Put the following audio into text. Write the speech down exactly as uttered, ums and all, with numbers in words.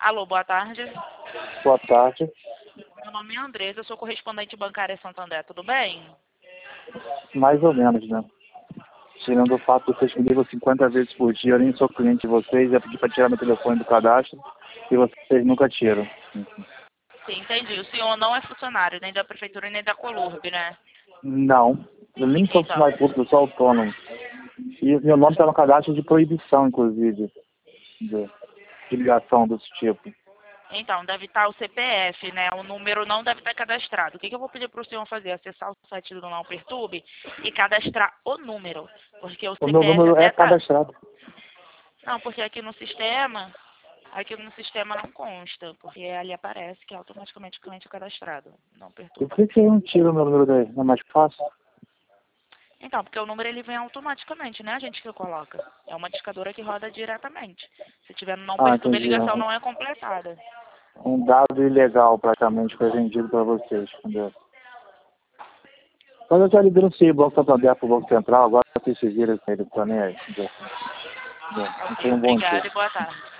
Alô, boa tarde. Boa tarde. Meu nome é Andresa, eu sou correspondente bancária Santander, tudo bem? Mais ou menos, né? Tirando o fato de vocês me ligam cinquenta vezes por dia, eu nem sou cliente de vocês, já pedi para tirar meu telefone do cadastro e vocês nunca tiram. Sim, entendi. O senhor não é funcionário nem da prefeitura nem da Colurb, né? Não, eu nem sou Então, funcionário público, eu sou autônomo. E meu nome está no cadastro de proibição, inclusive, de, de ligação desse tipo. então, deve estar o C P F, né? O número não deve estar cadastrado. O que, que eu vou pedir para o senhor fazer? Acessar o site do Não Perturbe e cadastrar o número. Porque o O meu C P F número é até tá... cadastrado. Não, porque aqui no sistema, aqui no sistema não consta. Porque ali aparece que é automaticamente o cliente é cadastrado. Não E Perturbe. por que que eu não tiro o meu número daí? Não é mais fácil? Então, porque o número ele vem automaticamente, né? A gente que coloca. É uma discadora que roda diretamente. Se tiver no Não Ah, Perturbe, a entendi. ligação não é completada. Um dado ilegal, praticamente, foi vendido para vocês, entendeu? Mas eu já denunciei o Banco Santander para o Banco Central, agora vocês se viram com ele também, entendeu? Não Ok, tem um bom obrigada jeito. e boa tarde.